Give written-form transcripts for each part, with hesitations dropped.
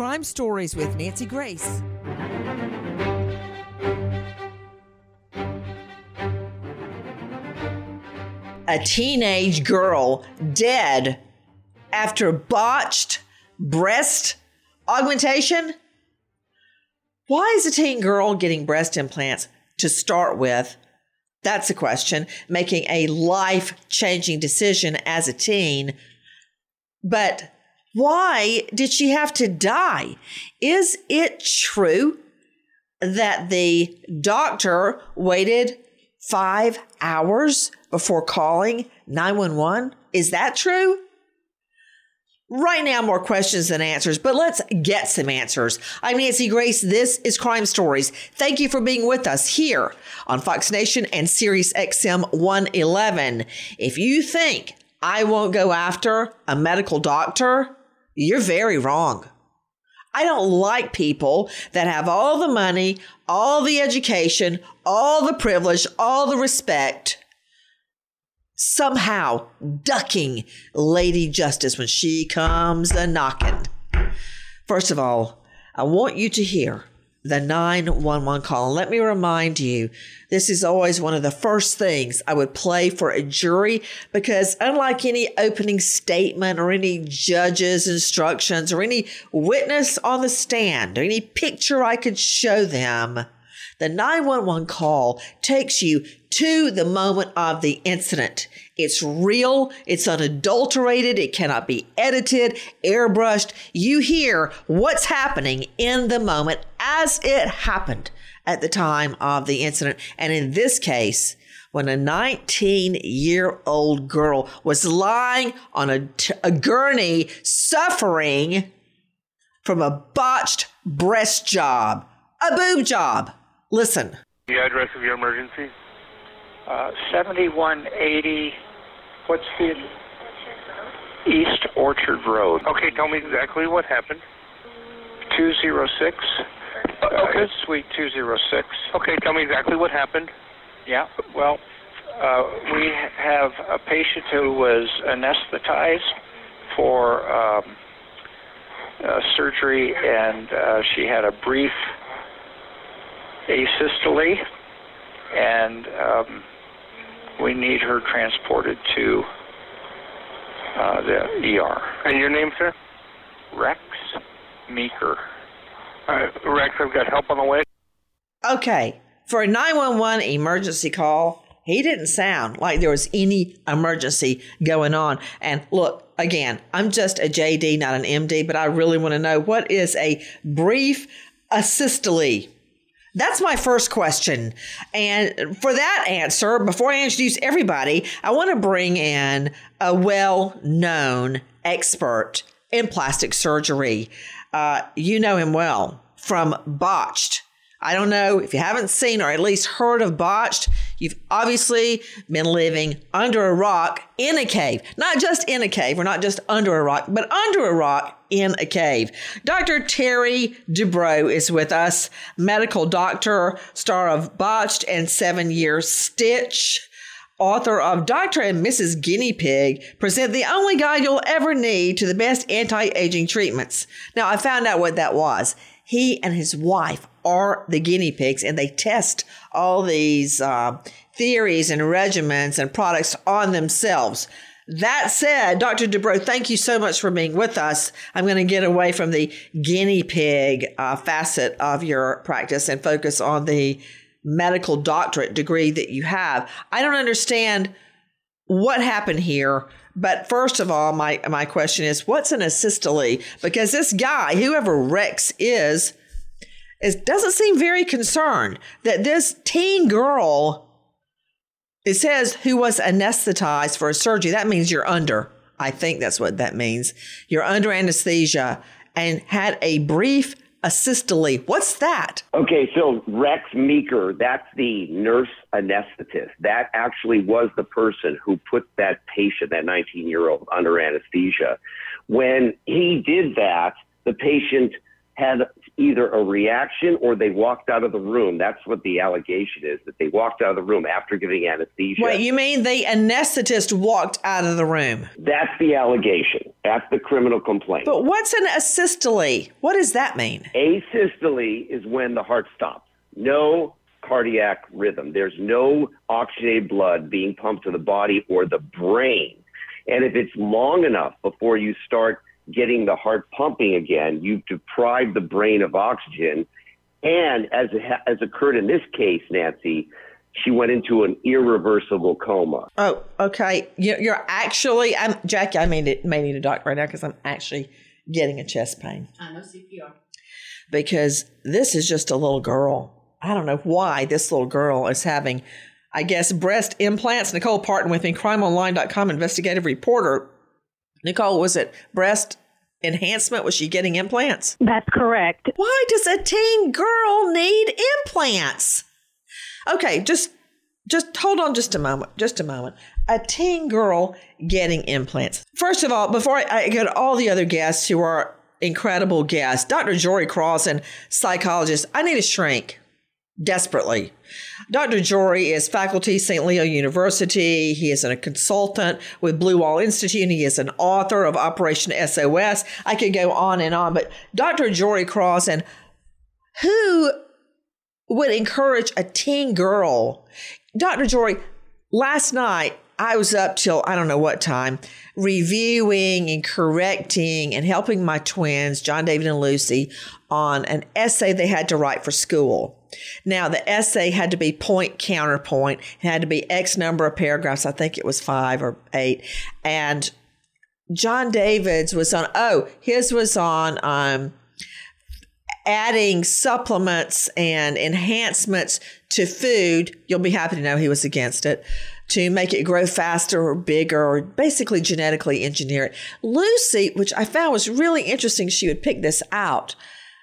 Crime Stories with Nancy Grace. A teenage girl dead after botched breast augmentation? Why is a teen girl getting breast implants to start with? That's a question. Making a life-changing decision as a teen. But why did she have to die? Is it true that the doctor waited 5 hours before calling 911? Is that true? Right now, more questions than answers, but let's get some answers. I'm Nancy Grace. This is Crime Stories. Thank you for being with us here on Fox Nation and Sirius XM 111. If you think I won't go after a medical doctor, you're very wrong. I don't like people that have all the money, all the education, all the privilege, all the respect, somehow ducking Lady Justice when she comes a-knocking. First of all, I want you to hear the 911 call. And let me remind you, this is always one of the first things I would play for a jury, because unlike any opening statement or any judge's instructions or any witness on the stand or any picture I could show them, the 911 call takes you to the moment of the incident. It's real. It's unadulterated. It cannot be edited, airbrushed. You hear what's happening in the moment as it happened at the time of the incident. And in this case, when a 19-year-old girl was lying on a gurney suffering from a botched breast job, a boob job. Listen. The address of your emergency? 7180, what's the East Orchard Road? Okay, tell me exactly what happened. 206. Okay. Suite 206. Okay, tell me exactly what happened. Yeah, well, we have a patient who was anesthetized for surgery, and she had a brief asystole, and we need her transported to the ER. And your name, sir? Rex Meeker. Rex, I've got help on the way. Okay, for a 911 emergency call, he didn't sound like there was any emergency going on. And look, again, I'm just a JD, not an MD, but I really want to know, what is a brief asystole? That's my first question. And for that answer, before I introduce everybody, I want to bring in a well-known expert in plastic surgery. You know him well from Botched. I don't know if you haven't seen or at least heard of Botched. You've obviously been living under a rock in a cave. Not just in a cave, or not just under a rock, but under a rock in a cave. Dr. Terry Dubrow is with us, medical doctor, star of Botched and 7 Year Stitch, author of Dr. and Mrs. Guinea Pig, present the only guide you'll ever need to the best anti-aging treatments. Now, I found out what that was. He and his wife are the guinea pigs, and they test all these theories and regimens and products on themselves. That said, Dr. Dubrow, thank you so much for being with us. I'm going to get away from the guinea pig facet of your practice and focus on the medical doctorate degree that you have. I don't understand what happened here. But first of all, my question is, what's an asystole? Because this guy, whoever Rex is doesn't seem very concerned that this teen girl, it says, who was anesthetized for a surgery. That means you're under. I think that's what that means. You're under anesthesia and had a brief asystole. What's that? Okay, so Rex Meeker, that's the nurse anesthetist. That actually was the person who put that patient, that 19-year-old, under anesthesia. When he did that, the patient had either a reaction or they walked out of the room. That's what the allegation is, that they walked out of the room after giving anesthesia. Wait, you mean the anesthetist walked out of the room? That's the allegation. That's the criminal complaint. But what's an asystole? What does that mean? Asystole is when the heart stops. No cardiac rhythm. There's no oxygenated blood being pumped to the body or the brain. And if it's long enough before you start getting the heart pumping again, you've deprived the brain of oxygen. And as occurred in this case, Nancy, she went into an irreversible coma. Oh, okay. You're actually, Jackie, I may need a doctor right now because I'm actually getting a chest pain. I know CPR. Because this is just a little girl. I don't know why this little girl is having, I guess, breast implants. Nicole Parton with me, crimeonline.com investigative reporter. Nicole, was it breast enhancement? Was she getting implants? That's correct. Why does a teen girl need implants? Okay, just hold on just a moment. A teen girl getting implants. First of all, before I go to all the other guests who are incredible guests, Dr. Jory Crossan, psychologist, I need a shrink. Desperately. Dr. Jory is faculty, St. Leo University. He is a consultant with Blue Wall Institute. He is an author of Operation SOS. I could go on and on, but Dr. Jory Crossan, who would encourage a teen girl? Dr. Jory, last night I was up till I don't know what time, reviewing and correcting and helping my twins, John David and Lucy, on an essay they had to write for school. Now, the essay had to be point counterpoint. It had to be X number of paragraphs. I think it was 5 or 8. And John David's was on, his was on adding supplements and enhancements to food. You'll be happy to know he was against it, to make it grow faster or bigger or basically genetically engineer it. Lucy, which I found was really interesting, she would pick this out,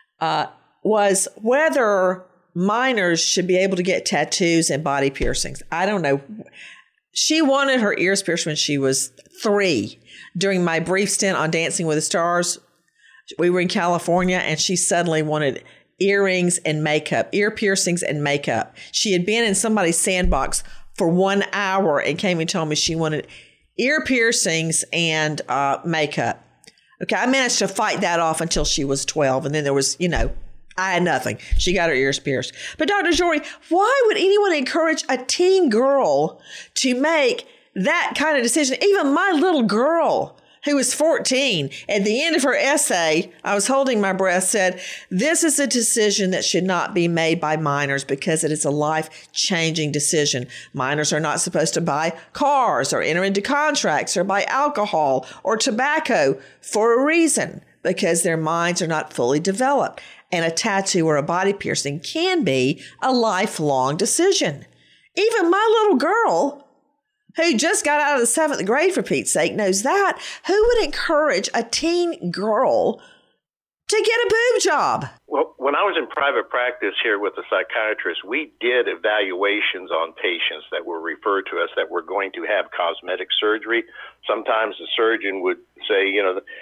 was whether minors should be able to get tattoos and body piercings. I don't know. She wanted her ears pierced when she was 3. During my brief stint on Dancing with the Stars, we were in California, and she suddenly wanted earrings and makeup, ear piercings and makeup. She had been in somebody's sandbox for 1 hour and came and told me she wanted ear piercings and makeup. Okay, I managed to fight that off until she was 12, and then there was, I had nothing. She got her ears pierced. But Dr. Jory, why would anyone encourage a teen girl to make that kind of decision? Even my little girl, who was 14, at the end of her essay, I was holding my breath, said, this is a decision that should not be made by minors because it is a life-changing decision. Minors are not supposed to buy cars or enter into contracts or buy alcohol or tobacco for a reason, because their minds are not fully developed. And a tattoo or a body piercing can be a lifelong decision. Even my little girl, who just got out of the 7th grade, for Pete's sake, knows that. Who would encourage a teen girl to get a boob job? Well, when I was in private practice here with a psychiatrist, we did evaluations on patients that were referred to us that were going to have cosmetic surgery. Sometimes the surgeon would say,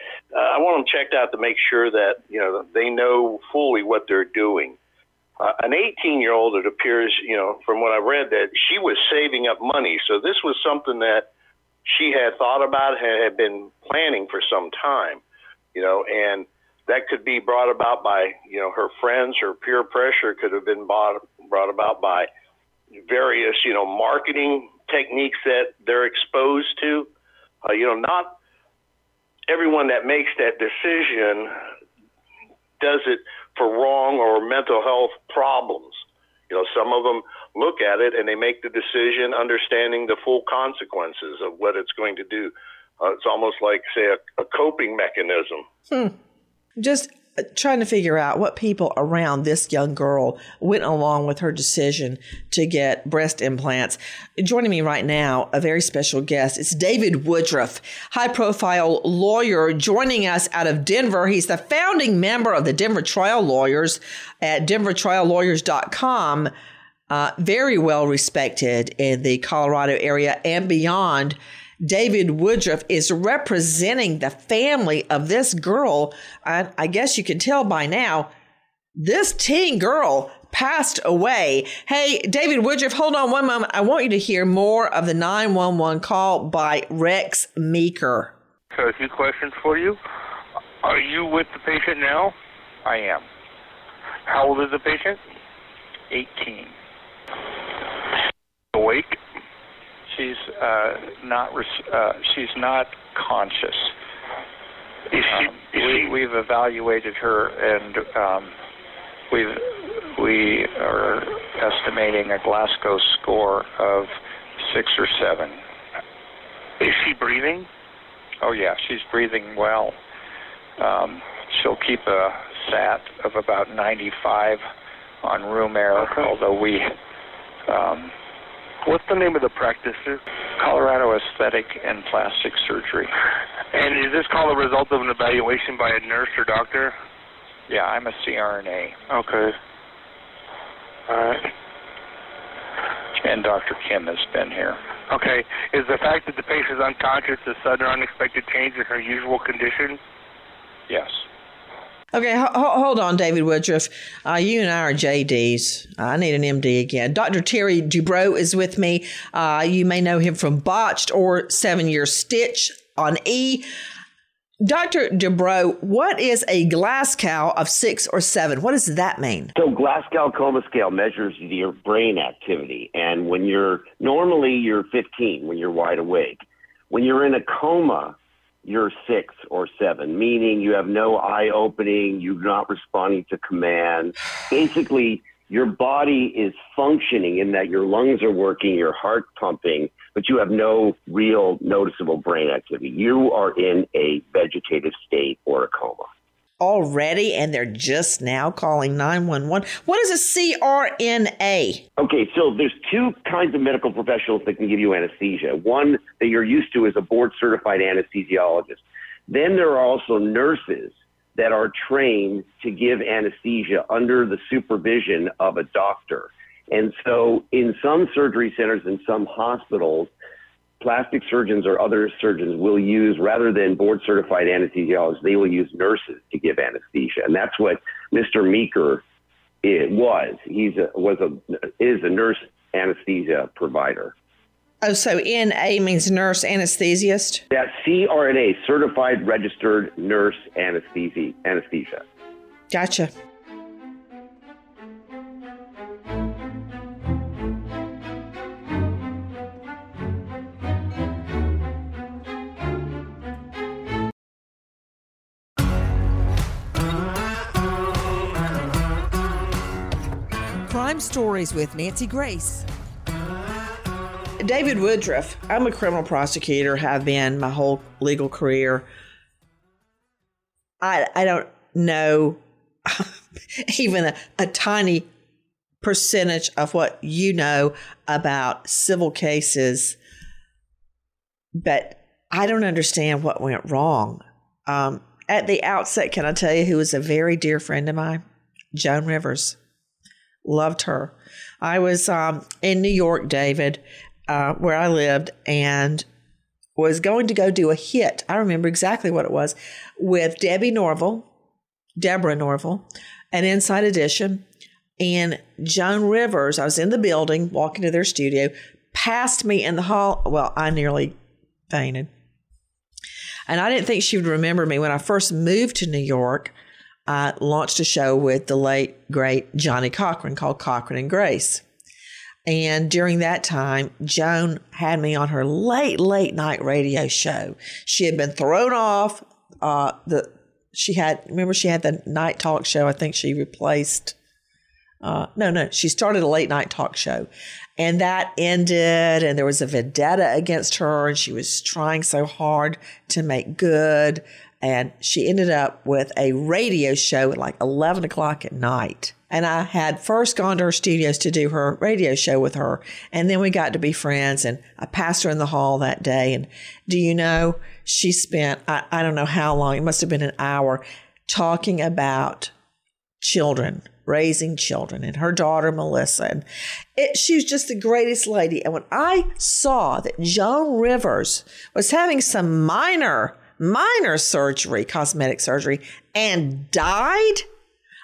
I want them checked out to make sure that, they know fully what they're doing. An 18-year-old, it appears, from what I read, that she was saving up money. So this was something that she had thought about, had been planning for some time, and that could be brought about by, her friends, her peer pressure could have been brought about by various, marketing techniques that they're exposed to. Not everyone that makes that decision does it for wrong or mental health problems. Some of them look at it and they make the decision understanding the full consequences of what it's going to do. It's almost like, say, a coping mechanism. Just trying to figure out what people around this young girl went along with her decision to get breast implants. Joining me right now, a very special guest. It's David Woodruff, high-profile lawyer, joining us out of Denver. He's the founding member of the Denver Trial Lawyers at denvertriallawyers.com. Very well respected in the Colorado area and beyond. David Woodruff is representing the family of this girl. I guess you can tell by now, this teen girl passed away. Hey, David Woodruff, hold on one moment. I want you to hear more of the 911 call by Rex Meeker. a few questions for you. Are you with the patient now? I am. How old is the patient? 18. Awake? She's she's not conscious. We've evaluated her, and we are estimating a Glasgow score of 6 or 7. Is she breathing? Oh yeah, she's breathing well. She'll keep a SAT of about 95 on room air, Okay. although we. What's the name of the practice, sir? Colorado Aesthetic and Plastic Surgery. And is this call a result of an evaluation by a nurse or doctor? Yeah, I'm a CRNA. Okay. All right. And Dr. Kim has been here. Okay. Is the fact that the patient is unconscious a sudden or unexpected change in her usual condition? Yes. Okay, hold on, David Woodruff. You and I are JDs. I need an MD again. Dr. Terry Dubrow is with me. You may know him from Botched or 7-Year Stitch on E! Dr. Dubrow, what is a Glasgow of 6 or 7? What does that mean? So Glasgow Coma Scale measures your brain activity. And when normally you're 15 when you're wide awake. When you're in a coma, you're 6 or 7, meaning you have no eye opening, you're not responding to command. Basically, your body is functioning in that your lungs are working, your heart pumping, but you have no real noticeable brain activity. You are in a vegetative state or a coma. Already, and they're just now calling 911. What is a CRNA? Okay, so there's 2 kinds of medical professionals that can give you anesthesia. One that you're used to is a board-certified anesthesiologist. Then there are also nurses that are trained to give anesthesia under the supervision of a doctor. And so in some surgery centers and some hospitals, plastic surgeons or other surgeons will use, rather than board-certified anesthesiologists, they will use nurses to give anesthesia. And that's what Mr. Meeker was. Is a nurse anesthesia provider. Oh, so NA means nurse anesthesiast? That's CRNA, Certified Registered Nurse Anesthesia. Gotcha. Crime Stories with Nancy Grace. David Woodruff, I'm a criminal prosecutor, have been my whole legal career. I don't know even a tiny percentage of what you know about civil cases, but I don't understand what went wrong. At the outset, can I tell you who was a very dear friend of mine? Joan Rivers. Loved her. I was in New York, David, where I lived, and was going to go do a hit. I remember exactly what it was, with Deborah Norville, and Inside Edition. And Joan Rivers, I was in the building, walking to their studio, passed me in the hall. Well, I nearly fainted. And I didn't think she would remember me. When I first moved to New York, I launched a show with the late, great Johnny Cochran called Cochran and Grace. And during that time, Joan had me on her late night radio show. She had been thrown off. She had the night talk show. I think she replaced. She started a late night talk show, and that ended, and there was a vendetta against her, and she was trying so hard to make good. And she ended up with a radio show at like 11 o'clock at night. And I had first gone to her studios to do her radio show with her. And then we got to be friends. And I passed her in the hall that day. And do you know, she spent, I don't know how long, it must have been an hour, talking about children, raising children, and her daughter, Melissa. And she was just the greatest lady. And when I saw that Joan Rivers was having some minor surgery, cosmetic surgery, and died,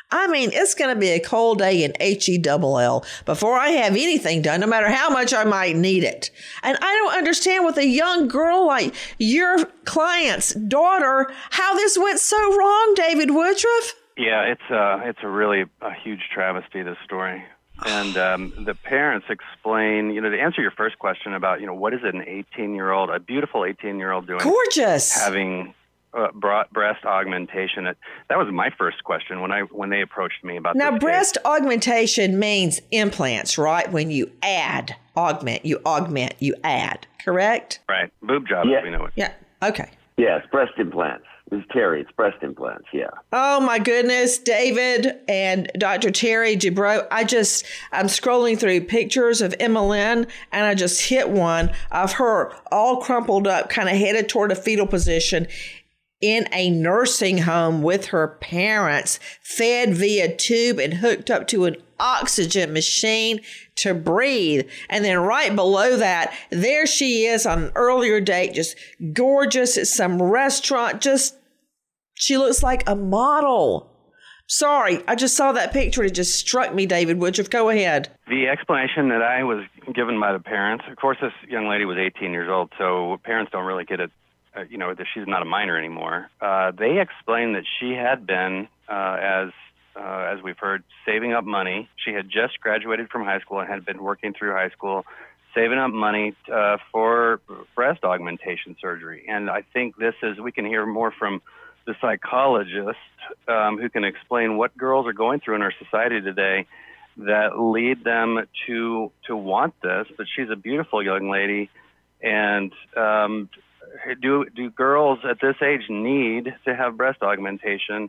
I mean, it's going to be a cold day in HELL before I have anything done, no matter how much I might need it. And I don't understand with a young girl like your client's daughter, how this went so wrong, David Woodruff. Yeah, it's a really huge travesty, this story. And the parents explain, to answer your first question about, what is it, a beautiful 18-year-old doing? Gorgeous. Having breast augmentation. That was my first question when they approached me about this. Now, breast augmentation means implants, right? When you add, you add, correct? Right. Boob jobs, we know it. Yeah. Okay. Yes, breast implants. Ms. Terry, it's breast implants, yeah. Oh, my goodness, David and Dr. Terry Dubrow. I'm scrolling through pictures of Emma Lynn, and I just hit one of her all crumpled up, kind of headed toward a fetal position in a nursing home with her parents, fed via tube and hooked up to an oxygen machine to breathe. And then right below that, there she is on an earlier date, just gorgeous at some restaurant. She looks like a model. Sorry, I just saw that picture. It just struck me, David Woodruff. Go ahead. The explanation that I was given by the parents, of course, this young lady was 18 years old, so parents don't really get it. That she's not a minor anymore. They explained that she had been, as we've heard, saving up money. She had just graduated from high school and had been working through high school, saving up money for breast augmentation surgery. And I think we can hear more from the psychologist who can explain what girls are going through in our society today that lead them to want this. But she's a beautiful young lady, and do girls at this age need to have breast augmentation?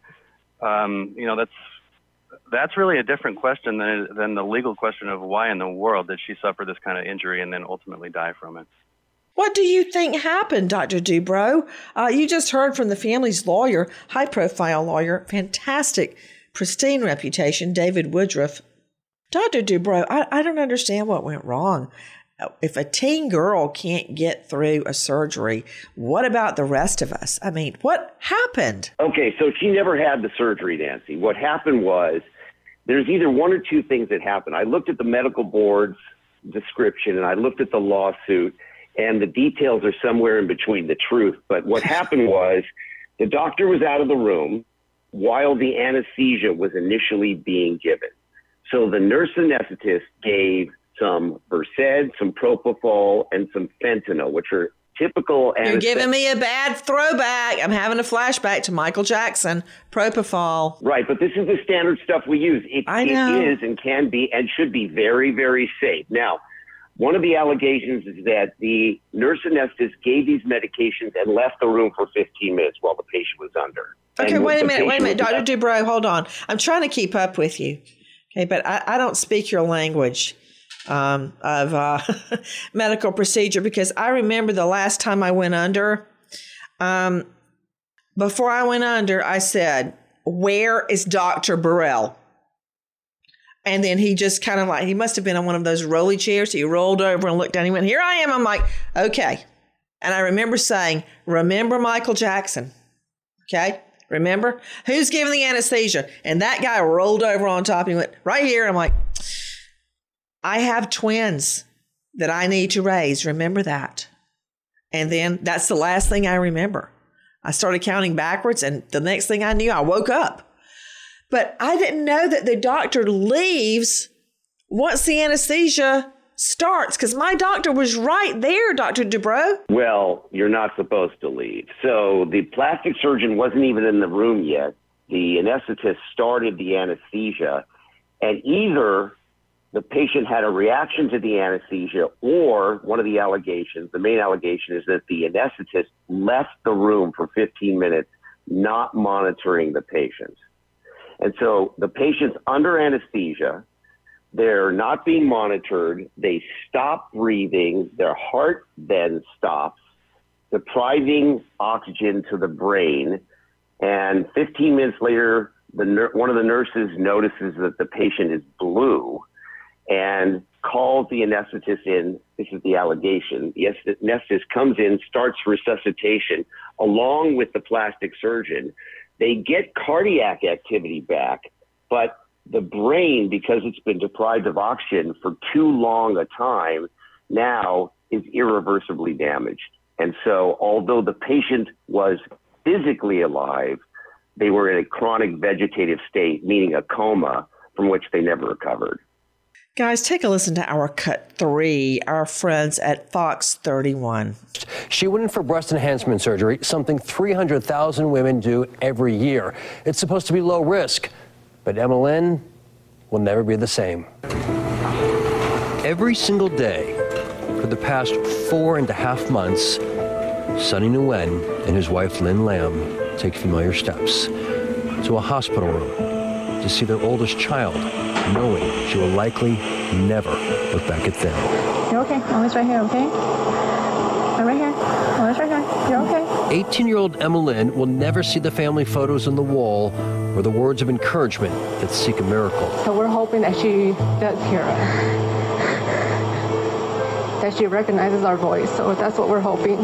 That's really a different question than the legal question of why in the world did she suffer this kind of injury and then ultimately die from it. What do you think happened, Dr. Dubrow? You just heard from the family's lawyer, high-profile lawyer, fantastic, pristine reputation, David Woodruff. Dr. Dubrow, I don't understand what went wrong. If a teen girl can't get through a surgery, what about the rest of us? I mean, what happened? Okay, so she never had the surgery, Nancy. What happened was there's either one or two things that happened. I looked at the medical board's description and I looked at the lawsuit, and the details are somewhere in between the truth. But what happened was the doctor was out of the room while the anesthesia was initially being given. So the nurse anesthetist gave some Versed, some Propofol, and some fentanyl, which are typical You're giving me a bad throwback. I'm having a flashback to Michael Jackson, Propofol. Right, but this is the standard stuff we use. I know. It is and can be and should be very, very safe. Now, one of the allegations is that the nurse anesthetist gave these medications and left the room for 15 minutes while the patient was under. Okay, wait a minute. Dr. Dubrow, hold on. I'm trying to keep up with you. Okay, but I don't speak your language of medical procedure, because I remember the last time I went under, before I went under, I said, "Where is Dr. Burrell?" And then he just kind of he must have been on one of those rolly chairs. He rolled over and looked down. He went, "Here I am." I'm like, "Okay." And I remember saying, "Remember Michael Jackson? Okay? Remember? Who's giving the anesthesia?" And that guy rolled over on top. He went, "Right here." I'm like, I have twins that I need to raise. Remember that. And then that's the last thing I remember. I started counting backwards, and the next thing I knew, I woke up. But I didn't know that the doctor leaves once the anesthesia starts, because my doctor was right there, Dr. Dubrow. Well, you're not supposed to leave. So the plastic surgeon wasn't even in the room yet. The anesthetist started the anesthesia, and either the patient had a reaction to the anesthesia, or one of the allegations, the main allegation, is that the anesthetist left the room for 15 minutes, not monitoring the patient. And so the patient's under anesthesia, they're not being monitored, they stop breathing, their heart then stops, depriving oxygen to the brain, and 15 minutes later, one of the nurses notices that the patient is blue and calls the anesthetist in. This is the allegation. The anesthetist comes in, starts resuscitation along with the plastic surgeon. They get cardiac activity back. But the brain, because it's been deprived of oxygen for too long a time, now is irreversibly damaged. And so although the patient was physically alive, they were in a chronic vegetative state, meaning a coma, from which they never recovered. Guys, take a listen to our cut 3, our friends at Fox 31. She went in for breast enhancement surgery, something 300,000 women do every year. It's supposed to be low risk, but Emma Lynn will never be the same. Every single day for the past 4.5 months, Sonny Nguyen and his wife Lynn Lam take familiar steps to a hospital room to see their oldest child, knowing she will likely never look back at them. You're okay. Mama's right here, okay? I'm right here. Mama's right here. You're okay. 18-year-old Emma Lynn will never see the family photos on the wall or the words of encouragement that seek a miracle. So we're hoping that she does hear us, that she recognizes our voice. So that's what we're hoping.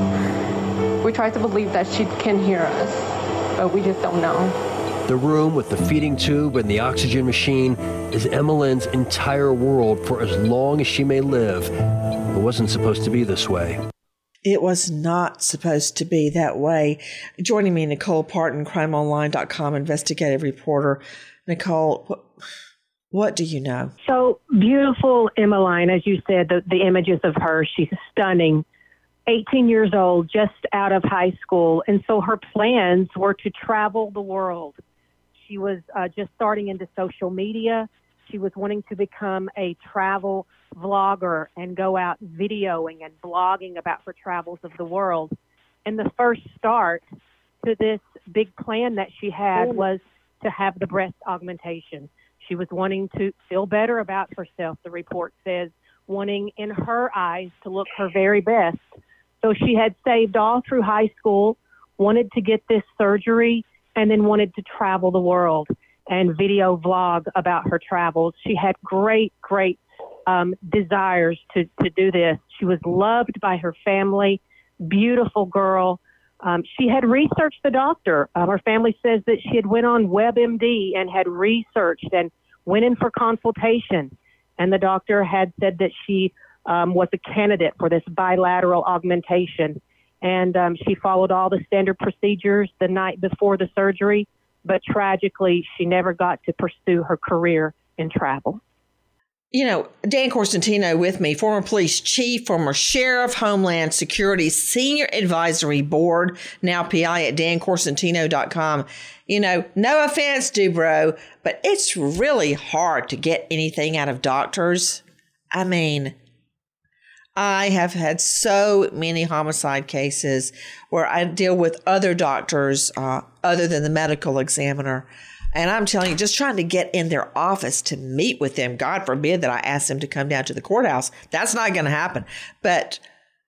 We try to believe that she can hear us, but we just don't know. The room with the feeding tube and the oxygen machine is Emma Lynn's entire world for as long as she may live. It wasn't supposed to be this way. It was not supposed to be that way. Joining me, Nicole Parton, crimeonline.com investigative reporter. Nicole, what do you know? So beautiful, Emmeline, as you said, the images of her, she's stunning. 18 years old, just out of high school. And so her plans were to travel the world. She was just starting into social media. She was wanting to become a travel vlogger and go out videoing and blogging about her travels of the world. And the first start to this big plan that she had was to have the breast augmentation. She was wanting to feel better about herself, the report says, wanting in her eyes to look her very best. So she had saved all through high school, wanted to get this surgery, and then wanted to travel the world and video vlog about her travels. She had great desires to do this. She was loved by her family, beautiful girl. She had researched the doctor. Her family says that she had went on WebMD and had researched and went in for consultation. And the doctor had said that she was a candidate for this bilateral augmentation. And she followed all the standard procedures the night before the surgery, but tragically, she never got to pursue her career in travel. You know, Dan Corsentino with me, former police chief, former sheriff, Homeland Security Senior Advisory Board, now PI at dancorsentino.com. You know, no offense, Dubrow, but it's really hard to get anything out of doctors. I mean, I have had so many homicide cases where I deal with other doctors other than the medical examiner. And I'm telling you, just trying to get in their office to meet with them, God forbid that I ask them to come down to the courthouse. That's not going to happen. But,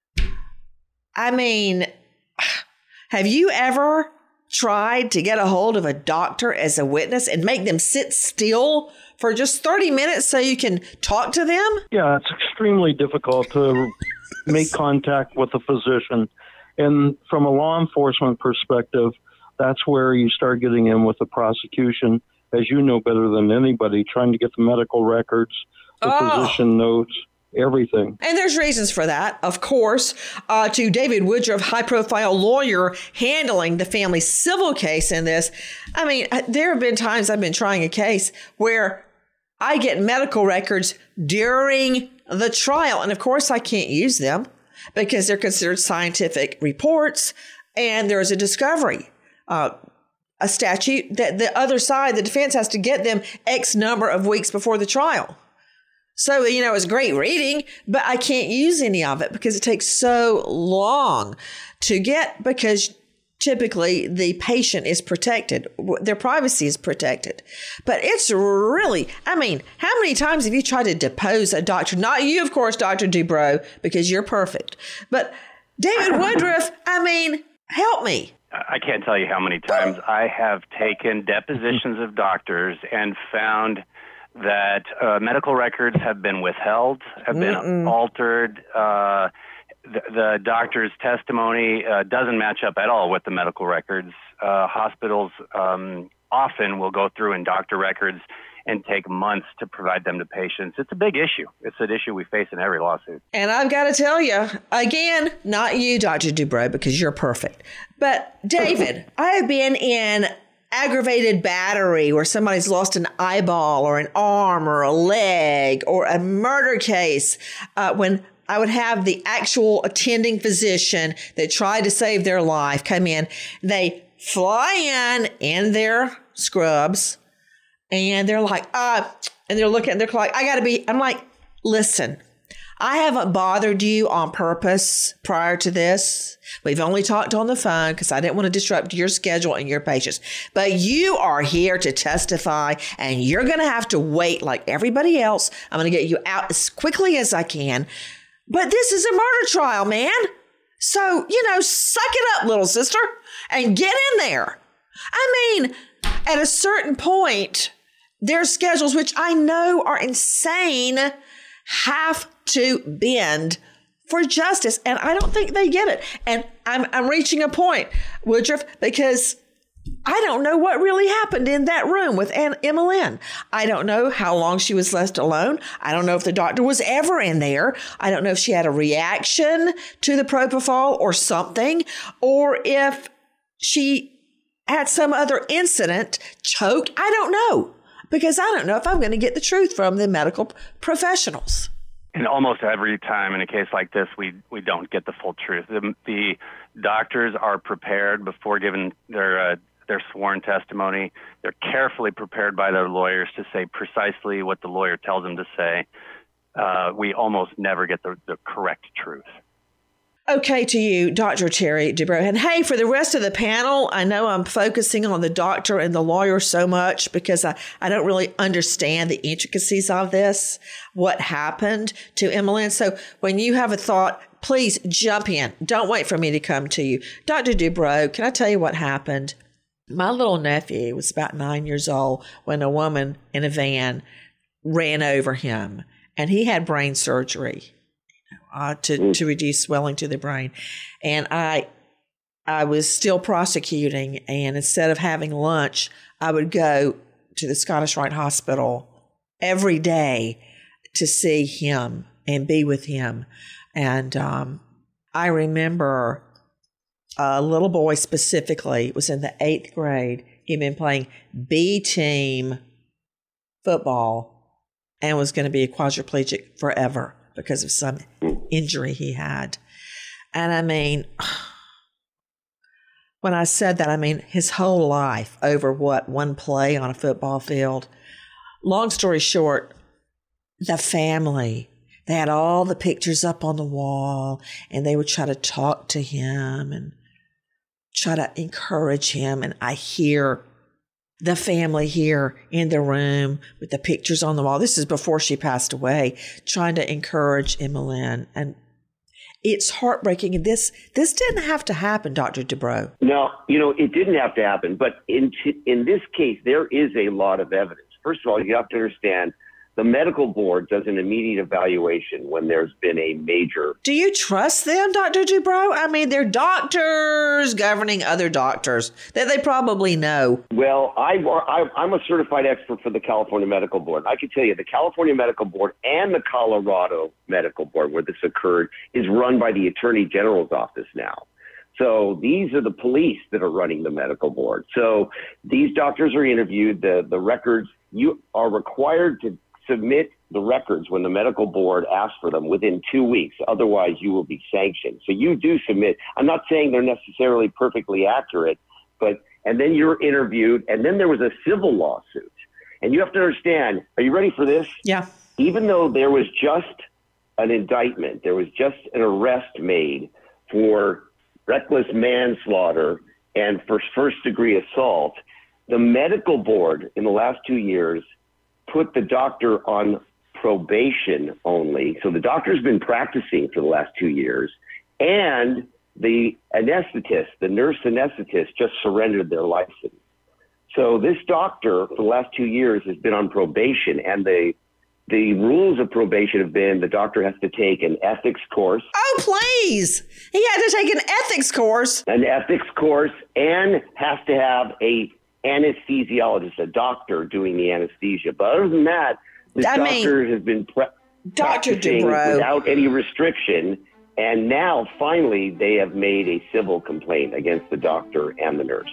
I mean, have you ever tried to get a hold of a doctor as a witness and make them sit still for just 30 minutes so you can talk to them? Yeah, it's extremely difficult to make contact with a physician. And from a law enforcement perspective, that's where you start getting in with the prosecution, as you know better than anybody, trying to get the medical records, the physician notes, everything. And there's reasons for that, of course. To David Woodruff, high-profile lawyer handling the family civil case in this. I mean, there have been times I've been trying a case where I get medical records during the trial. And of course, I can't use them because they're considered scientific reports. And there's a discovery, a statute that the other side, the defense, has to get them X number of weeks before the trial. So, you know, it's great reading, but I can't use any of it because it takes so long to get, because typically the patient is protected. Their privacy is protected. But it's really, I mean, how many times have you tried to depose a doctor? Not you, of course, Dr. Dubrow, because you're perfect. But David Woodruff, I mean, help me. I can't tell you how many times I have taken depositions of doctors and found that medical records have been withheld, have been altered. The doctor's testimony doesn't match up at all with the medical records. Hospitals often will go through in doctor records and take months to provide them to patients. It's a big issue. It's an issue we face in every lawsuit. And I've got to tell you, again, not you, Dr. Dubrow, because you're perfect. But David, I have been in aggravated battery where somebody's lost an eyeball or an arm or a leg, or a murder case when I would have the actual attending physician that tried to save their life come in. They fly in their scrubs, and they're like, and they're looking, they're like, I'm like, listen, I haven't bothered you on purpose prior to this. We've only talked on the phone because I didn't want to disrupt your schedule and your patients. But you are here to testify, and you're going to have to wait like everybody else. I'm going to get you out as quickly as I can. But this is a murder trial, man. So, suck it up, little sister, and get in there. I mean, at a certain point, their schedules, which I know are insane, have to bend for justice. And I don't think they get it. And I'm reaching a point, Woodruff, because I don't know what really happened in that room with Emma Lynn. I don't know how long she was left alone. I don't know if the doctor was ever in there. I don't know if she had a reaction to the propofol or something, or if she had some other incident, choked. I don't know, because I don't know if I'm going to get the truth from the medical professionals. And almost every time in a case like this, we don't get the full truth. The doctors are prepared before giving their sworn testimony. They're carefully prepared by their lawyers to say precisely what the lawyer tells them to say. We almost never get the correct truth. Okay, to you, Dr. Terry Dubrow. And hey, for the rest of the panel, I know I'm focusing on the doctor and the lawyer so much because I don't really understand the intricacies of this, what happened to Emma Lynn. So when you have a thought, please jump in. Don't wait for me to come to you. Dr. Dubrow, can I tell you what happened? My little nephew was about 9 years old when a woman in a van ran over him, and he had brain surgery to reduce swelling to the brain. And I was still prosecuting, and instead of having lunch, I would go to the Scottish Rite Hospital every day to see him and be with him. And I remember a little boy specifically was in the 8th grade. He'd been playing B team football and was going to be a quadriplegic forever because of some injury he had. And I mean, when I said that, I mean his whole life over one play on a football field. Long story short, the family, they had all the pictures up on the wall, and they would try to talk to him and try to encourage him. And I hear the family here in the room with the pictures on the wall. This is before she passed away, trying to encourage Emma Lynn. And it's heartbreaking. This didn't have to happen, Dr. Dubrow. No, it didn't have to happen. But in this case, there is a lot of evidence. First of all, you have to understand the medical board does an immediate evaluation when there's been a major. Do you trust them, Dr. Dubrow? I mean, they're doctors governing other doctors that they probably know. Well, I'm a certified expert for the California Medical Board. I can tell you the California Medical Board and the Colorado Medical Board, where this occurred, is run by the Attorney General's office now. So these are the police that are running the medical board. So these doctors are interviewed. The records, you are required to submit the records when the medical board asks for them within 2 weeks. Otherwise, you will be sanctioned. So you do submit. I'm not saying they're necessarily perfectly accurate, and then you're interviewed, and then there was a civil lawsuit. And you have to understand, are you ready for this? Yeah. Even though there was just an indictment, there was just an arrest made for reckless manslaughter and for first-degree assault, the medical board in the last 2 years put the doctor on probation only. So the doctor's been practicing for the last 2 years, and the anesthetist, the nurse anesthetist, just surrendered their license. So this doctor for the last 2 years has been on probation, and the rules of probation have been the doctor has to take an ethics course. Oh, please. He had to take an ethics course. An ethics course, and has to have anesthesiologist, a doctor doing the anesthesia. But other than that, the doctor has been Dr. practicing Dubrow without any restriction. And now, finally, they have made a civil complaint against the doctor and the nurse.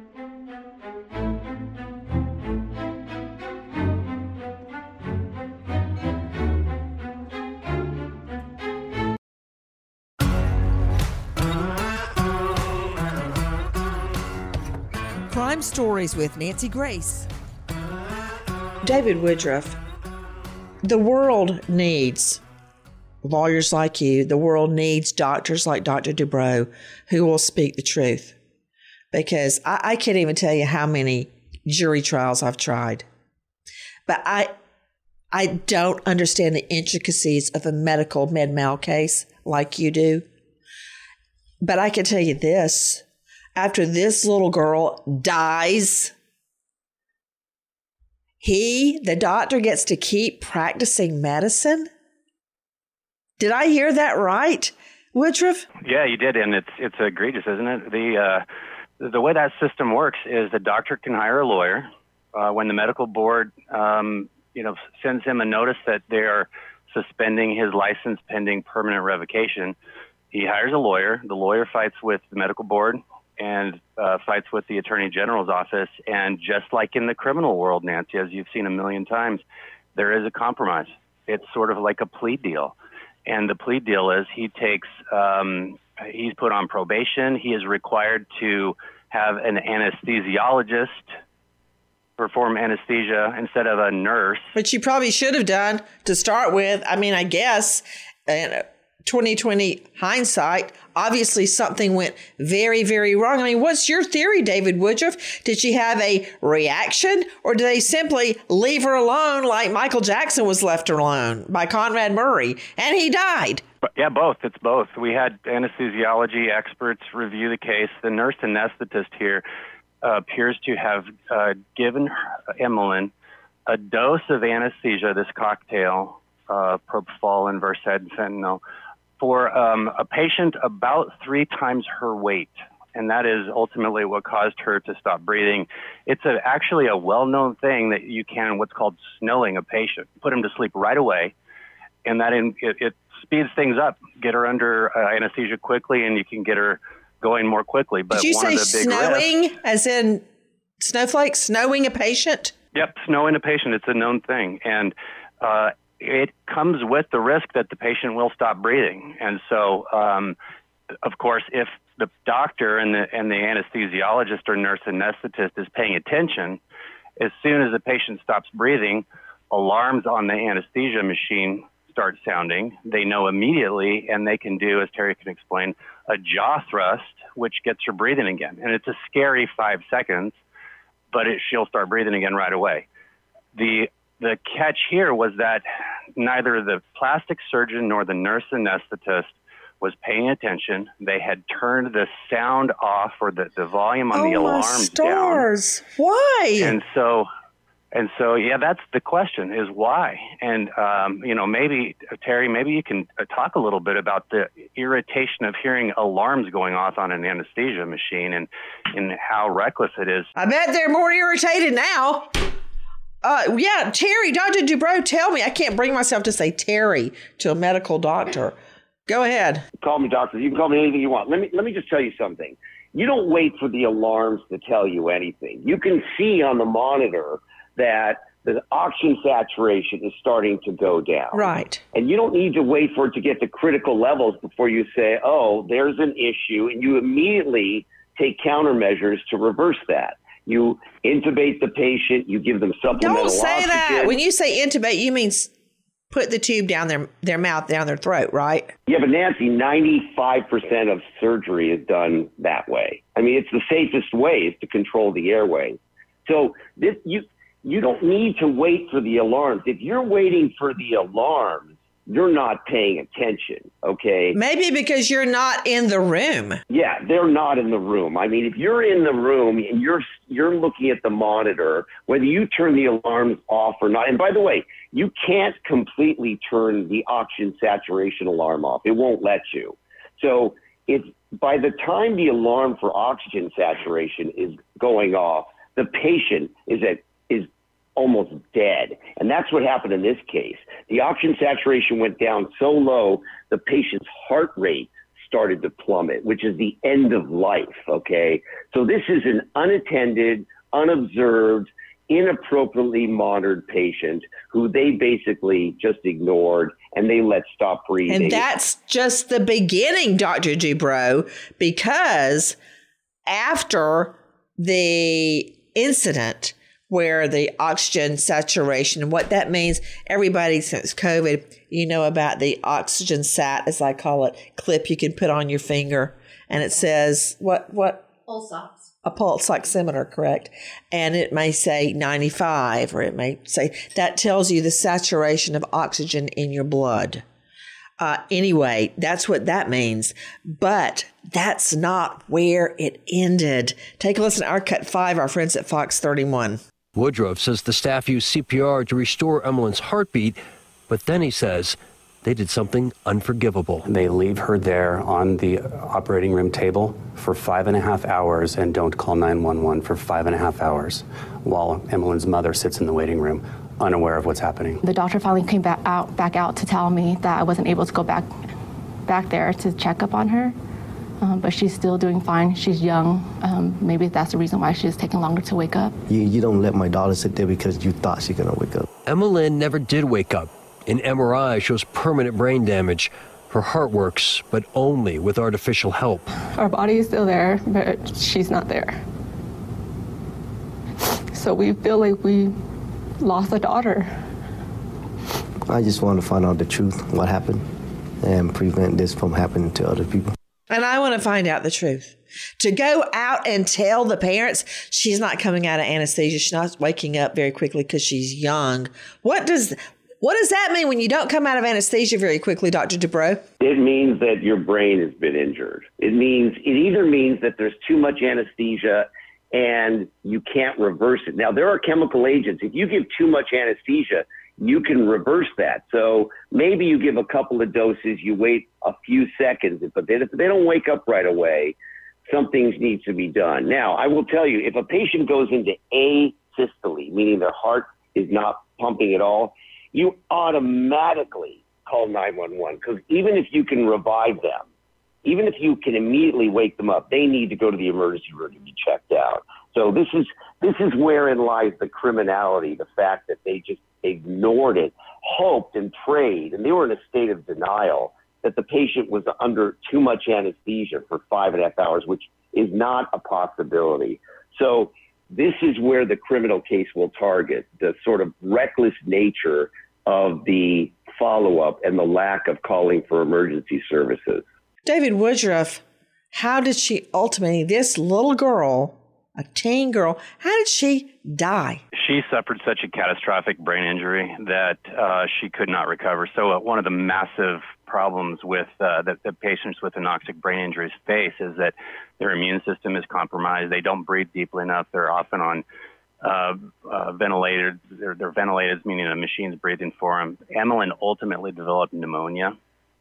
Crime Stories with Nancy Grace. David Woodruff, the world needs lawyers like you. The world needs doctors like Dr. Dubrow who will speak the truth. Because I can't even tell you how many jury trials I've tried. But I don't understand the intricacies of a medical med-mal case like you do. But I can tell you this. After this little girl dies, the doctor, gets to keep practicing medicine? Did I hear that right, Woodruff? Yeah, you did, and it's egregious, isn't it? The way that system works is the doctor can hire a lawyer when the medical board, sends him a notice that they are suspending his license pending permanent revocation. He hires a lawyer. The lawyer fights with the medical board and fights with the Attorney General's office. And just like in the criminal world, Nancy, as you've seen a million times, there is a compromise. It's sort of like a plea deal. And the plea deal is he's put on probation. He is required to have an anesthesiologist perform anesthesia instead of a nurse. Which you probably should have done to start with. I mean, I guess, 2020 hindsight, obviously something went very, very wrong. I mean, what's your theory, David Woodruff? Did she have a reaction, or did they simply leave her alone like Michael Jackson was left alone by Conrad Murray, and he died? Yeah, both. It's both. We had anesthesiology experts review the case. The nurse anesthetist here appears to have given Emmeline a dose of anesthesia, this cocktail, propofol, Versed, and fentanyl, for a patient about 3 times her weight. And that is ultimately what caused her to stop breathing. It's actually a well-known thing that you can, what's called snowing a patient, put him to sleep right away. And that it speeds things up, get her under anesthesia quickly, and you can get her going more quickly. But did you say snowing, as in snowflakes, snowing a patient? Yep, snowing a patient. It's a known thing. And it comes with the risk that the patient will stop breathing. And so, of course, if the doctor and the anesthesiologist or nurse anesthetist is paying attention, as soon as the patient stops breathing, alarms on the anesthesia machine start sounding. They know immediately, and they can do, as Terry can explain, a jaw thrust, which gets her breathing again. And it's a scary 5 seconds, but she'll start breathing again right away. The catch here was that neither the plastic surgeon nor the nurse anesthetist was paying attention. They had turned the sound off, or the volume on the alarms down. Why? And so, yeah, that's the question, is why. And, maybe, Terry, maybe you can talk a little bit about the irritation of hearing alarms going off on an anesthesia machine and how reckless it is. I bet they're more irritated now. Yeah, Terry, Dr. Dubrow, tell me. I can't bring myself to say Terry to a medical doctor. Go ahead. Call me doctor. You can call me anything you want. Let me just tell you something. You don't wait for the alarms to tell you anything. You can see on the monitor that the oxygen saturation is starting to go down. Right. And you don't need to wait for it to get to critical levels before you say, oh, there's an issue, and you immediately take countermeasures to reverse that. You intubate the patient, you give them supplemental oxygen. Don't say that. When you say intubate, you mean put the tube down their mouth, down their throat, right? Yeah, but Nancy, 95% of surgery is done that way. I mean, it's the safest way is to control the airway. So you don't need to wait for the alarms. If you're waiting for the alarms, you're not paying attention, okay? Maybe because you're not in the room. Yeah, they're not in the room. I mean, if you're in the room and you're looking at the monitor, whether you turn the alarms off or not, and by the way, you can't completely turn the oxygen saturation alarm off. It won't let you. So by the time the alarm for oxygen saturation is going off, the patient is almost dead. And that's what happened in this case. The oxygen saturation went down so low, the patient's heart rate started to plummet, which is the end of life, okay? So this is an unattended, unobserved, inappropriately monitored patient who they basically just ignored and they let stop breathing. And that's just the beginning, Dr. Dubrow, because after the incident where the oxygen saturation, and what that means, everybody since COVID, you know about the oxygen sat, as I call it, clip you can put on your finger, and it says, what? Pulse ox. A pulse oximeter, correct? And it may say 95, or it may say, that tells you the saturation of oxygen in your blood. Anyway, that's what that means. But that's not where it ended. Take a listen to our Cut 5, our friends at Fox 31. Woodruff says the staff used CPR to restore Emmeline's heartbeat, but then he says they did something unforgivable. They leave her there on the operating room table for 5.5 hours and don't call 911 for 5.5 hours while Emmeline's mother sits in the waiting room, unaware of what's happening. The doctor finally came back out to tell me that I wasn't able to go back there to check up on her. But she's still doing fine. She's young. Maybe that's the reason why she's taking longer to wake up. You don't let my daughter sit there because you thought she's going to wake up. Emmeline never did wake up. An MRI shows permanent brain damage. Her heart works, but only with artificial help. Our body is still there, but she's not there. So we feel like we lost a daughter. I just want to find out the truth, what happened, and prevent this from happening to other people. And I want to find out the truth. To go out and tell the parents she's not coming out of anesthesia, she's not waking up very quickly because she's young. What does that mean when you don't come out of anesthesia very quickly, Dr. Dubrow? It means that your brain has been injured. It either means that there's too much anesthesia and you can't reverse it. Now, there are chemical agents. If you give too much anesthesia, you can reverse that. So maybe you give a couple of doses, you wait a few seconds, but then if they don't wake up right away, something needs to be done. Now, I will tell you, if a patient goes into asystole, meaning their heart is not pumping at all, you automatically call 911, because even if you can revive them, even if you can immediately wake them up, they need to go to the emergency room to be checked out. So this is wherein lies the criminality, the fact that they just ignored it, hoped and prayed, and they were in a state of denial that the patient was under too much anesthesia for 5.5 hours, which is not a possibility. So this is where the criminal case will target the sort of reckless nature of the follow-up and the lack of calling for emergency services. David Woodruff, how did she ultimately, this little girl, a teen girl, how did she die? She suffered such a catastrophic brain injury that she could not recover. So one of the massive problems with that patients with anoxic brain injuries face is that their immune system is compromised. They don't breathe deeply enough. They're often on ventilated. They're ventilated, meaning a machine's breathing for them. Emmeline ultimately developed pneumonia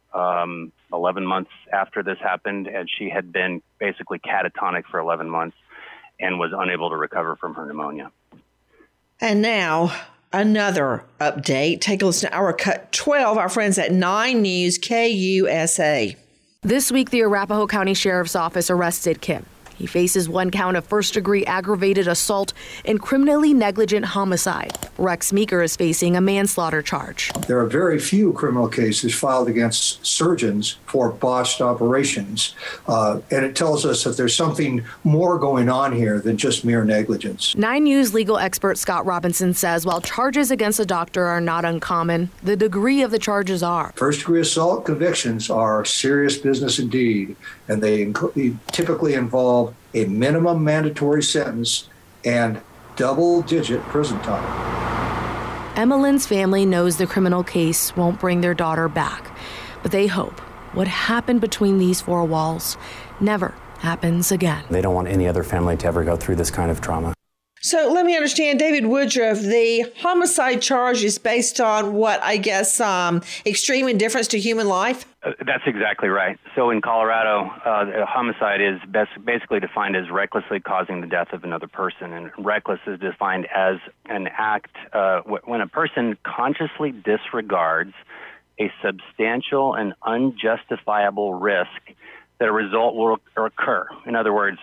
11 months after this happened, and she had been basically catatonic for 11 months and was unable to recover from her pneumonia. And now, another update. Take a listen to our Cut 12, our friends at 9 News KUSA. This week, the Arapahoe County Sheriff's Office arrested Kim. He faces 1 count of first-degree aggravated assault and criminally negligent homicide. Rex Meeker is facing a manslaughter charge. There are very few criminal cases filed against surgeons for botched operations, and it tells us that there's something more going on here than just mere negligence. 9 News legal expert Scott Robinson says while charges against a doctor are not uncommon, the degree of the charges are. First-degree assault convictions are serious business indeed, and they typically involve a minimum mandatory sentence and double-digit prison time. Emmeline's family knows the criminal case won't bring their daughter back, but they hope what happened between these 4 walls never happens again. They don't want any other family to ever go through this kind of trauma. So let me understand, David Woodruff, the homicide charge is based on what, I guess, extreme indifference to human life? That's exactly right. So in Colorado, homicide is basically defined as recklessly causing the death of another person. And reckless is defined as an act when a person consciously disregards a substantial and unjustifiable risk that a result will occur. In other words,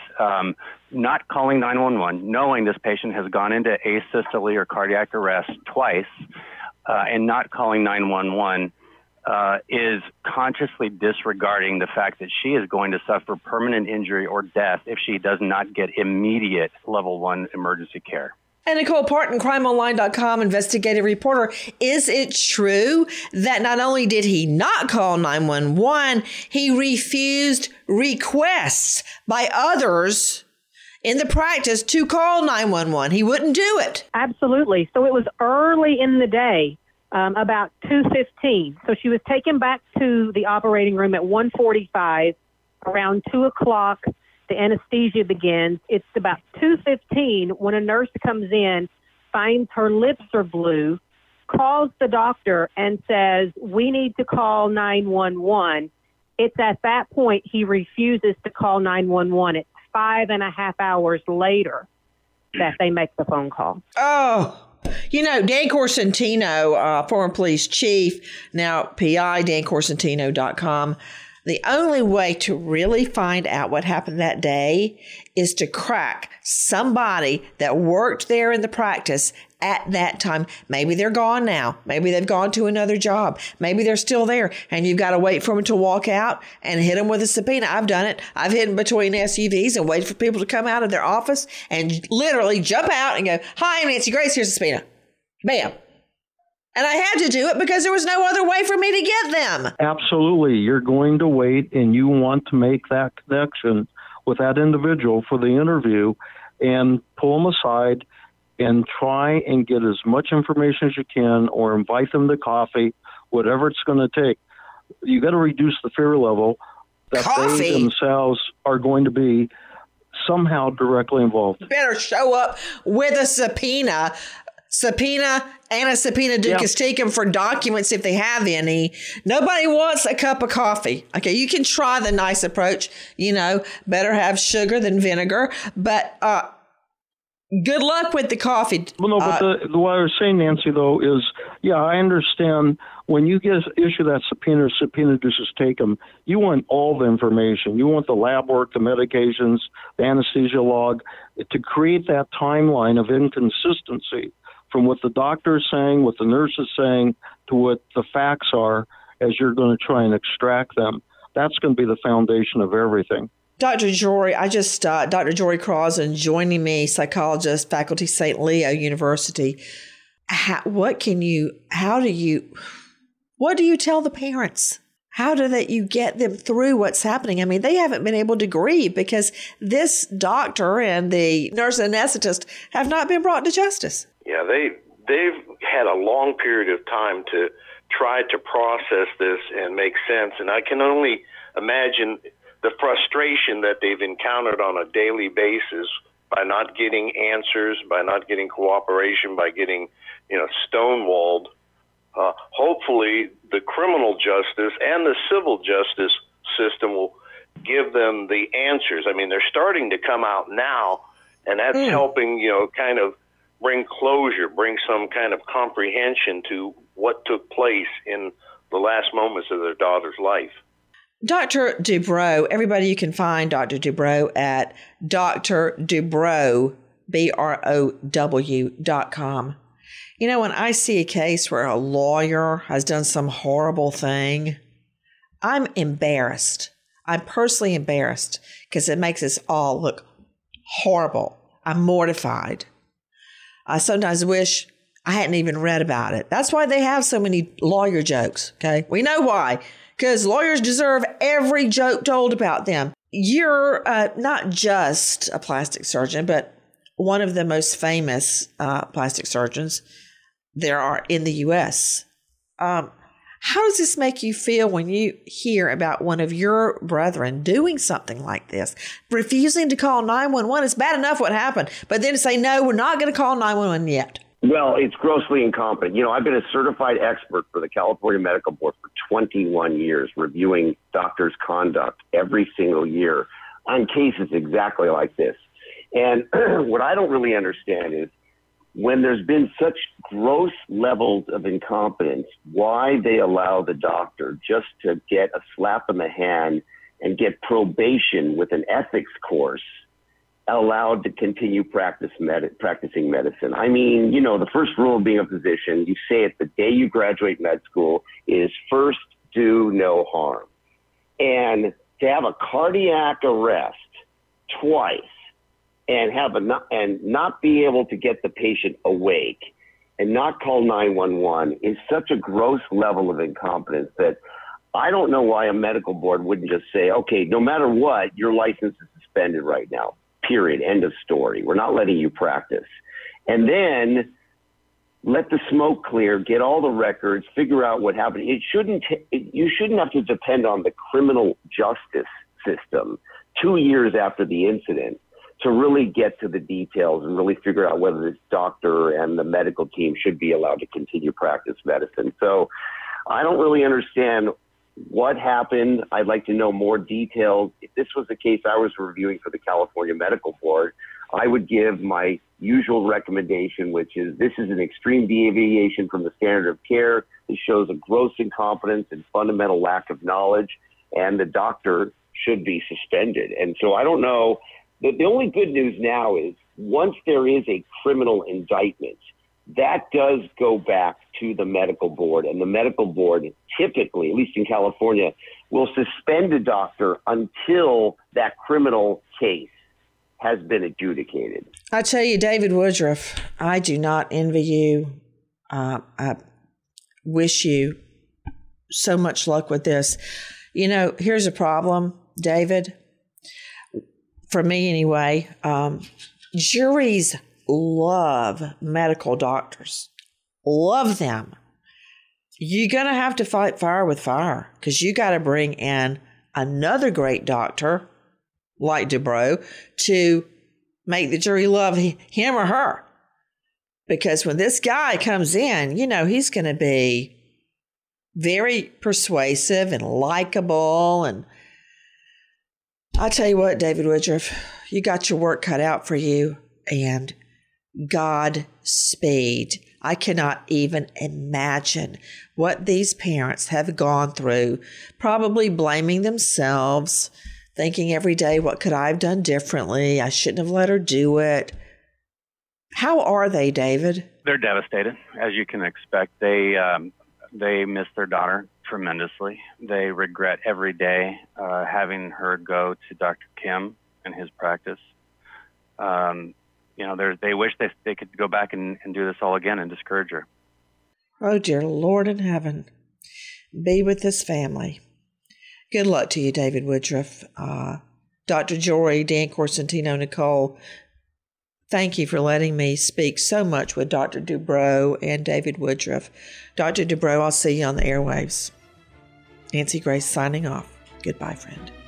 not calling 911, knowing this patient has gone into asystole or cardiac arrest twice, and not calling 911 is consciously disregarding the fact that she is going to suffer permanent injury or death if she does not get immediate level 1 emergency care. And Nicole Parton, crimeonline.com investigative reporter, is it true that not only did he not call 911, he refused requests by others in the practice to call 911? He wouldn't do it. Absolutely. So it was early in the day, about 2:15. So she was taken back to the operating room at 1:45. Around 2 o'clock, the anesthesia begins. It's about 2:15 when a nurse comes in, finds her lips are blue, calls the doctor and says, "We need to call 911. It's at that point he refuses to call 911. It's 5.5 hours later that they make the phone call. Oh, you know, Dan Corsentino, former police chief, now PI, dancorsentino.com. The only way to really find out what happened that day is to crack somebody that worked there in the practice at that time. Maybe they're gone now. Maybe they've gone to another job. Maybe they're still there, and you've got to wait for them to walk out and hit them with a subpoena. I've done it. I've hidden between SUVs and waited for people to come out of their office and literally jump out and go, "Hi, I'm Nancy Grace. Here's a subpoena." Bam. And I had to do it because there was no other way for me to get them. Absolutely. You're going to wait, and you want to make that connection with that individual for the interview and pull them aside and try and get as much information as you can, or invite them to coffee, whatever it's going to take. You got to reduce the fear level that they themselves are going to be somehow directly involved. You better show up with a subpoena and a subpoena ducis tecum for documents if they have any. Nobody wants a cup of coffee. Okay, you can try the nice approach, better have sugar than vinegar, but good luck with the coffee. Well, no, but what I was saying, Nancy, though, is, I understand when you issue that subpoena ducis tecum, you want all the information. You want the lab work, the medications, the anesthesia log, to create that timeline of inconsistency from what the doctor is saying, what the nurse is saying, to what the facts are as you're going to try and extract them. That's going to be the foundation of everything. Dr. Jory, Dr. Jory Crossan joining me, psychologist, faculty, St. Leo University. What do you tell the parents? How do you get them through what's happening? I mean, they haven't been able to grieve because this doctor and the nurse anesthetist have not been brought to justice. Yeah, they've had a long period of time to try to process this and make sense. And I can only imagine the frustration that they've encountered on a daily basis by not getting answers, by not getting cooperation, by getting, stonewalled. Hopefully the criminal justice and the civil justice system will give them the answers. I mean, they're starting to come out now, and that's helping, kind of bring closure, bring some kind of comprehension to what took place in the last moments of their daughter's life. Dr. Dubrow, everybody, you can find Dr. Dubrow at Dr. Dubrow, BROW.com. When I see a case where a lawyer has done some horrible thing, I'm embarrassed. I'm personally embarrassed because it makes us all look horrible. I'm mortified. I sometimes wish I hadn't even read about it. That's why they have so many lawyer jokes, okay? We know why. Because lawyers deserve every joke told about them. You're not just a plastic surgeon, but one of the most famous plastic surgeons there are in the U.S. How How does this make you feel when you hear about one of your brethren doing something like this? Refusing to call 911 is bad enough what happened, but then to say, no, we're not going to call 911 yet. Well, it's grossly incompetent. I've been a certified expert for the California Medical Board for 21 years, reviewing doctors' conduct every single year on cases exactly like this. And what I don't really understand is when there's been such gross levels of incompetence, why they allow the doctor just to get a slap in the hand and get probation with an ethics course allowed to continue practicing medicine. I mean, the first rule of being a physician, you say it the day you graduate med school, is first do no harm. And to have a cardiac arrest twice and not be able to get the patient awake and not call 911 is such a gross level of incompetence that I don't know why a medical board wouldn't just say, okay, no matter what, your license is suspended right now, period, end of story. We're not letting you practice. And then let the smoke clear, get all the records, figure out what happened. You shouldn't have to depend on the criminal justice system 2 years after the incident to really get to the details and really figure out whether this doctor and the medical team should be allowed to continue practice medicine. So I don't really understand what happened. I'd like to know more details. If this was the case I was reviewing for the California Medical Board, I would give my usual recommendation, which is this is an extreme deviation from the standard of care. This shows a gross incompetence and fundamental lack of knowledge, and the doctor should be suspended. And so I don't know. The only good news now is once there is a criminal indictment, that does go back to the medical board, and the medical board typically, at least in California, will suspend a doctor until that criminal case has been adjudicated. I tell you, David Woodruff, I do not envy you. I wish you so much luck with this. Here's a problem, David. For me anyway, juries love medical doctors. Love them. You're going to have to fight fire with fire because you got to bring in another great doctor like Dubrow to make the jury love him or her. Because when this guy comes in, he's going to be very persuasive and likable. And I tell you what, David Woodruff, you got your work cut out for you, and Godspeed. I cannot even imagine what these parents have gone through, probably blaming themselves, thinking every day, what could I have done differently? I shouldn't have let her do it. How are they, David? They're devastated, as you can expect. They miss their daughter tremendously. They regret every day having her go to Dr. Kim in his practice. They wish they could go back and do this all again and discourage her. Oh, dear Lord in heaven, be with this family. Good luck to you, David Woodruff. Dr. Jory, Dan Corsentino, Nicole, thank you for letting me speak so much with Dr. Dubrow and David Woodruff. Dr. Dubrow, I'll see you on the airwaves. Nancy Grace signing off. Goodbye, friend.